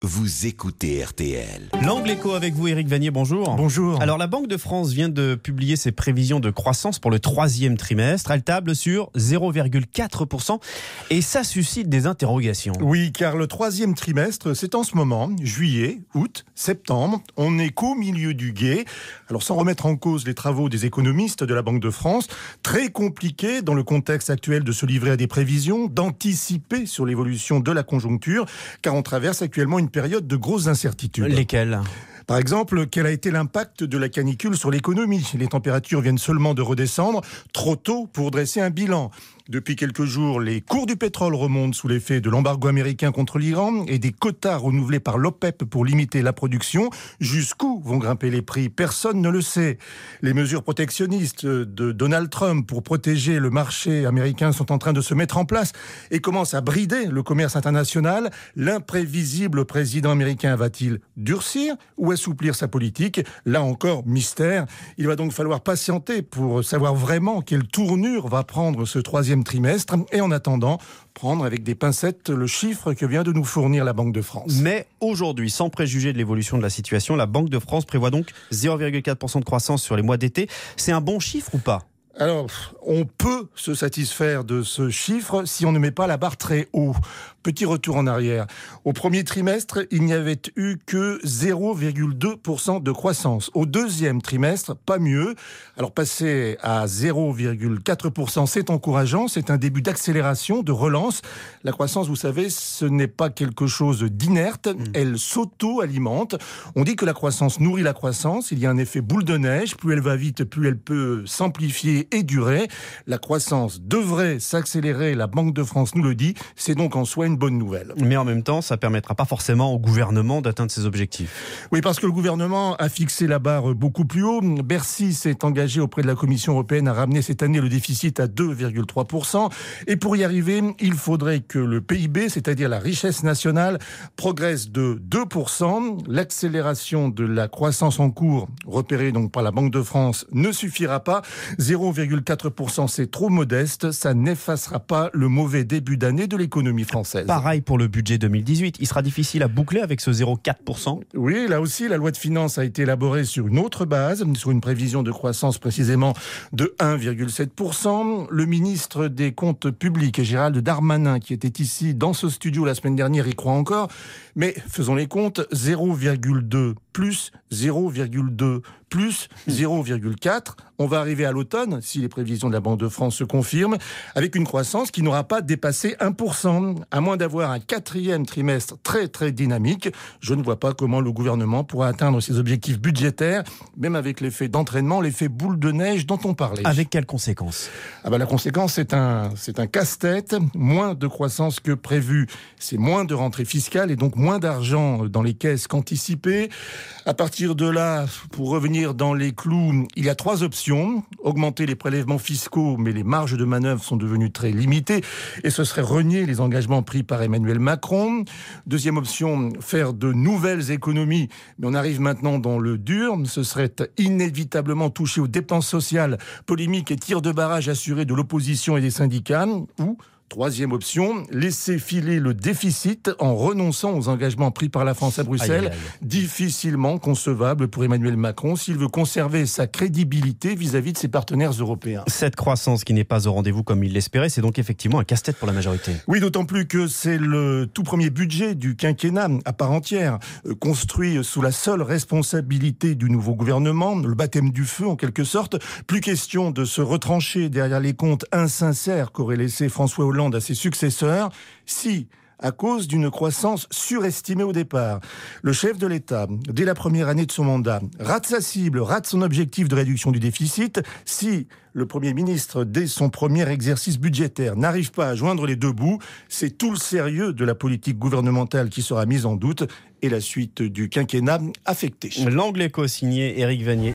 Vous écoutez RTL. L'Angle Éco avec vous, Éric Vanier, bonjour. Bonjour. Alors, la Banque de France vient de publier ses prévisions de croissance pour le troisième trimestre. Elle table sur 0,4% et ça suscite des interrogations. Oui, car le troisième trimestre, c'est en ce moment, juillet, août, septembre. On est qu'au milieu du gué. Alors, sans remettre en cause les travaux des économistes de la Banque de France, très compliqué dans le contexte actuel de se livrer à des prévisions, d'anticiper sur l'évolution de la conjoncture, car on traverse actuellement une période de grosses incertitudes. Lesquelles ? Par exemple, quel a été l'impact de la canicule sur l'économie ? Les températures viennent seulement de redescendre, trop tôt pour dresser un bilan. Depuis quelques jours, les cours du pétrole remontent sous l'effet de l'embargo américain contre l'Iran et des quotas renouvelés par l'OPEP pour limiter la production. Jusqu'où vont grimper les prix ? Personne ne le sait. Les mesures protectionnistes de Donald Trump pour protéger le marché américain sont en train de se mettre en place et commencent à brider le commerce international. L'imprévisible président américain va-t-il durcir ou assouplir sa politique ? Là encore, mystère. Il va donc falloir patienter pour savoir vraiment quelle tournure va prendre ce troisième trimestre et en attendant, prendre avec des pincettes le chiffre que vient de nous fournir la Banque de France. Mais aujourd'hui, sans préjuger de l'évolution de la situation, la Banque de France prévoit donc 0,4% de croissance sur les mois d'été. C'est un bon chiffre ou pas ? Alors, on peut se satisfaire de ce chiffre si on ne met pas la barre très haut. Petit retour en arrière. Au premier trimestre, il n'y avait eu que 0,2% de croissance. Au deuxième trimestre, pas mieux. Alors, passer à 0,4%, c'est encourageant. C'est un début d'accélération, de relance. La croissance, vous savez, ce n'est pas quelque chose d'inerte. Elle s'auto-alimente. On dit que la croissance nourrit la croissance. Il y a un effet boule de neige. Plus elle va vite, plus elle peut s'amplifier et durer. La croissance devrait s'accélérer. La Banque de France nous le dit. C'est donc en soi une bonne nouvelle. Mais en même temps, ça ne permettra pas forcément au gouvernement d'atteindre ses objectifs. Oui, parce que le gouvernement a fixé la barre beaucoup plus haut. Bercy s'est engagé auprès de la Commission européenne à ramener cette année le déficit à 2,3%. Et pour y arriver, il faudrait que le PIB, c'est-à-dire la richesse nationale, progresse de 2%. L'accélération de la croissance en cours, repérée donc par la Banque de France, ne suffira pas. 0,4%, c'est trop modeste. Ça n'effacera pas le mauvais début d'année de l'économie française. Pareil pour le budget 2018. Il sera difficile à boucler avec ce 0,4%. Oui, là aussi, la loi de finances a été élaborée sur une autre base, sur une prévision de croissance précisément de 1,7%. Le ministre des Comptes publics, Gérald Darmanin, qui était ici dans ce studio la semaine dernière, y croit encore. Mais faisons les comptes, 0,2 plus 0,2 plus 0,4. On va arriver à l'automne, si les prévisions de la Banque de France se confirment, avec une croissance qui n'aura pas dépassé 1%. À moins d'avoir un quatrième trimestre très très dynamique, je ne vois pas comment le gouvernement pourra atteindre ses objectifs budgétaires, même avec l'effet d'entraînement, l'effet boule de neige dont on parlait. Avec quelles conséquences ? La conséquence, c'est un casse-tête. Moins de croissance que prévu, c'est moins de rentrée fiscale et donc moins d'argent dans les caisses qu'anticipé. À partir de là, pour revenir dans les clous, il y a 3 options. Augmenter les prélèvements fiscaux, mais les marges de manœuvre sont devenues très limitées et ce serait renier les engagements pris par Emmanuel Macron. Deuxième option, faire de nouvelles économies, mais on arrive maintenant dans le dur. Ce serait inévitablement toucher aux dépenses sociales, polémiques et tirs de barrage assurés de l'opposition et des syndicats. Ou troisième option, laisser filer le déficit en renonçant aux engagements pris par la France à Bruxelles. Aïe, aïe, aïe. Difficilement concevable pour Emmanuel Macron s'il veut conserver sa crédibilité vis-à-vis de ses partenaires européens. Cette croissance qui n'est pas au rendez-vous comme il l'espérait, c'est donc effectivement un casse-tête pour la majorité. Oui, d'autant plus que c'est le tout premier budget du quinquennat à part entière, construit sous la seule responsabilité du nouveau gouvernement, le baptême du feu en quelque sorte. Plus question de se retrancher derrière les comptes insincères qu'aurait laissé François Hollande à ses successeurs, si, à cause d'une croissance surestimée au départ, le chef de l'État, dès la première année de son mandat, rate sa cible, rate son objectif de réduction du déficit, si le Premier ministre, dès son premier exercice budgétaire, n'arrive pas à joindre les deux bouts, c'est tout le sérieux de la politique gouvernementale qui sera mise en doute et la suite du quinquennat affectée. L'Angle Éco signé Éric Vanier.